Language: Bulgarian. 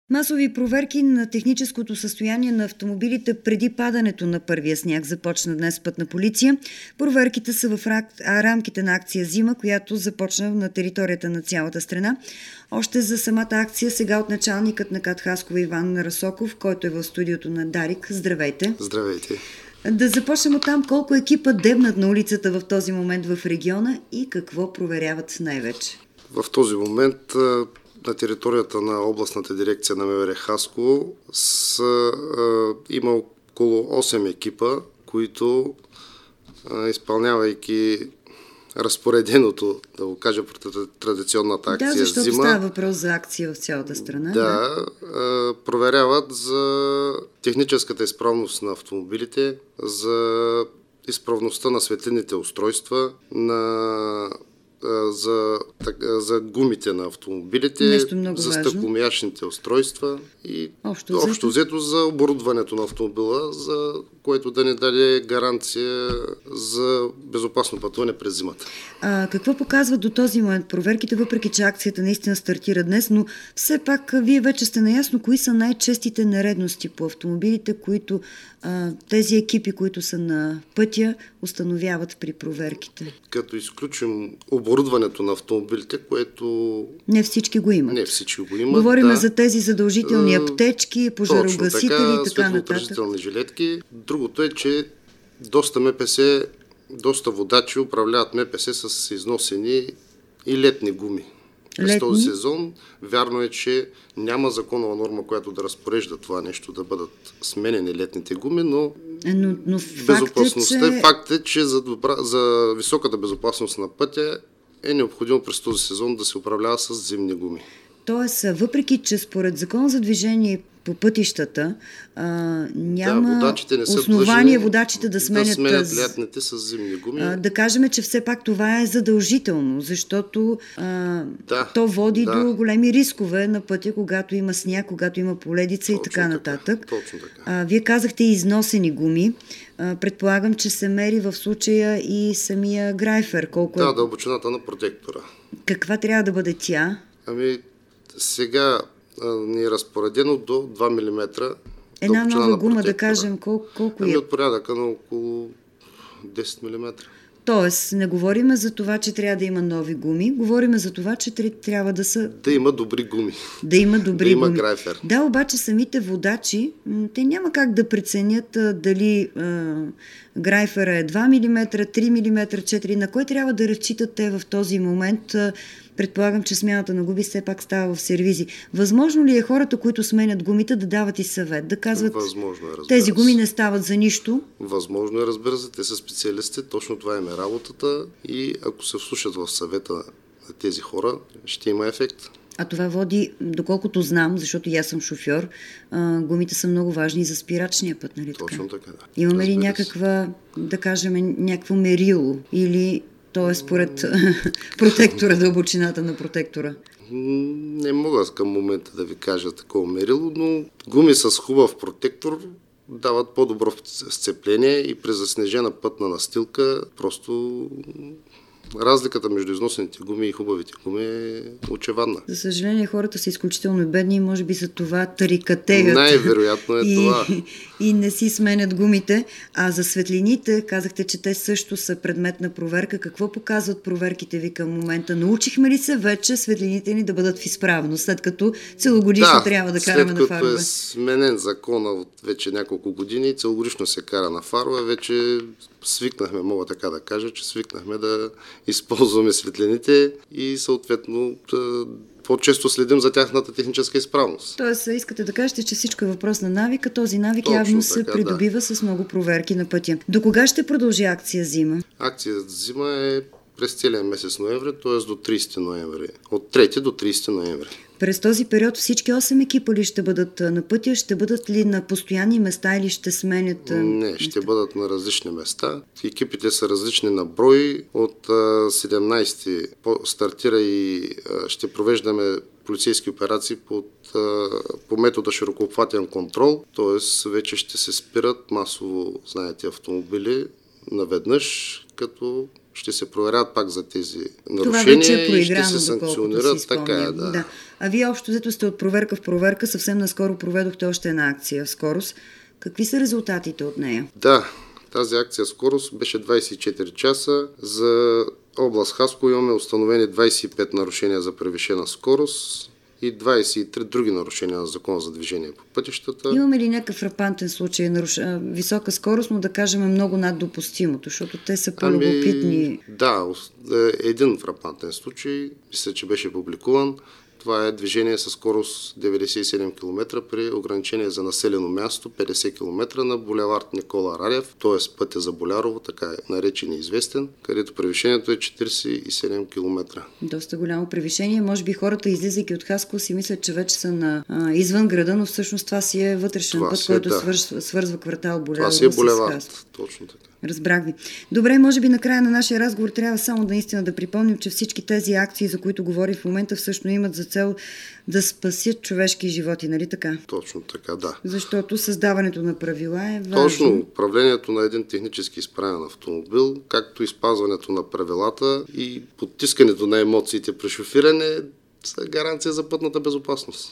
Масови проверки на техническото състояние на автомобилите преди падането на първия сняг започна днес Пътна полиция. Проверките са в рамките на акция Зима, която започна на територията на цялата страна. Още за самата акция сега от началникът на КАТ Хасково Иван Расоков, който е в студиото на Дарик. Здравейте! Здравейте! Да започнем от там. Колко екипа дебнат на улицата в този момент в региона и какво проверяват най-вече? В този момент на територията на областната дирекция на МВР Хасково има около 8 екипа, които изпълнявайки разпореденото, да го кажа, традиционната акция Зима. Да, защото става въпрос за акция в цялата страна. Да, проверяват за техническата изправност на автомобилите, за изправността на светлинните устройства, за гумите на автомобилите, за стъкломиячните устройства и общо взето за оборудването на автомобила, за което да ни даде гаранция за безопасно пътуване през зимата. Какво показват до този момент проверките, въпреки че акцията наистина стартира днес, но все пак вие вече сте наясно кои са най-честите нередности по автомобилите, които тези екипи, които са на пътя, установяват при проверките? Като изключим оборудването на автомобилите, което... Не всички го имат. Не всички го имат, Говорим за тези задължителни аптечки, пожарогасители и така нататък. Светлоотразителни жилетки. Другото е, че доста водачи управляват МПС с износени и летни гуми. През този сезон вярно е, че няма законова норма, която да това нещо, да бъдат сменени летните гуми, но безопасността факт е, че за високата безопасност на пътя е необходимо през този сезон да се управлява с зимни гуми. Тоест, въпреки че според закон за движение по пътищата няма основание водачите да сменят лятните с зимни гуми. Да кажем, че все пак това е задължително, защото то води до големи рискове на пътя, когато има сняг, когато има поледица и така нататък. Точно така. Вие казахте износени гуми. Предполагам, че се мери в случая и самия грайфер. Дълбочината на протектора. Каква трябва да бъде тя? Сега ни е разпоредено до 2 мм. Една нова гума, да кажем, колко е? От порядъка на около 10 мм. Тоест, не говорим за това, че трябва да има нови гуми, говорим за това, че трябва да са... Да има добри гуми. Да има добри гуми. Грайфер. Да, обаче самите водачи, те няма как да преценят дали грайфера е 2 мм, 3 мм, 4. На кой трябва да разчитат те в този момент? Предполагам, че смяната на гуми все пак става в сервизи. Възможно ли е хората, които сменят гумите, да дават и съвет? Да казват, тези гуми не стават за нищо? Възможно е, разбира се. Те са специалисти, точно това им е работата и ако се вслушат в съвета на тези хора, ще има ефект. А това води, доколкото знам, защото и аз съм шофьор, гумите са много важни за спирачния път, нали така? Точно така, да. Имаме ли някакво мерило или... То е според протектора, дълбочината на протектора? Не мога към момента да ви кажа такова мерило, но гуми с хубав протектор дават по-добро сцепление и при заснежена пътна настилка просто разликата между износените гуми и хубавите гуми е очевадна. За съжаление, хората са изключително бедни и може би за това тарикатеят. Най-вероятно е това. И не си сменят гумите. А за светлините, казахте, че те също са предмет на проверка. Какво показват проверките ви към момента? Научихме ли се вече светлините ни да бъдат в изправност, след като целогодишно трябва да караме на фарове? След като е сменен закона от вече няколко години, целогодишно се кара на фарове, вече свикнахме, мога така да кажа, че свикнахме да използваме светлините и съответно по-често следим за тяхната техническа изправност. Тоест, искате да кажете, че всичко е въпрос на навика. Този навик явно се придобива с много проверки на пътя. До кога ще продължи акция Зима? Акция Зима е през целия месец ноември, т.е. до 30 ноември. От 3 до 30 ноември. През този период всички 8 екипа ли ще бъдат на пътя? Ще бъдат ли на постоянни места или ще сменят? Не, ще бъдат на различни места. Екипите са различни на брой. От 17 стартира и ще провеждаме полицейски операции по метода широкообхватен контрол. Т.е. вече ще се спират масово, знаете, автомобили наведнъж, като ще се проверят пак за тези Това нарушения вече е и ще проиграно, се доколкото санкционират. си Така е, спомням. да. А вие общо взето сте от проверка в проверка. Съвсем наскоро проведохте още една акция в скорост. Какви са резултатите от нея? Да, тази акция скорост беше 24 часа. За област Хасково имаме установени 25 нарушения за превишена скорост и 23 други нарушения на закона за движение по пътищата. Имаме ли някакъв фрапантен случай, висока скорост, но да кажем много над допустимото, защото те са по-любопитни? Да, един фрапантен случай, мисля, че беше публикуван. Това е движение със скорост 97 км при ограничение за населено място 50 км на булевард Никола Радев, т.е. пътя за Болярово, така е наречен и известен, където превишението е 47 км. Доста голямо превишение. Може би хората, излизайки от Хасково, си мислят, че вече са извън града, но всъщност това си е вътрешен път, който свързва квартал Болярово. Това си е булевард, точно така. Разбрах ви. Добре, може би на края на нашия разговор трябва само наистина да припомним, че всички тези акции, за които говорим в момента, всъщност имат за цел да спасят човешки животи, нали така? Точно така, да. Защото създаването на правила е важно. Точно, управлението на един технически изправен автомобил, както и спазването на правилата и потискането на емоциите при шофиране са гаранция за пътната безопасност.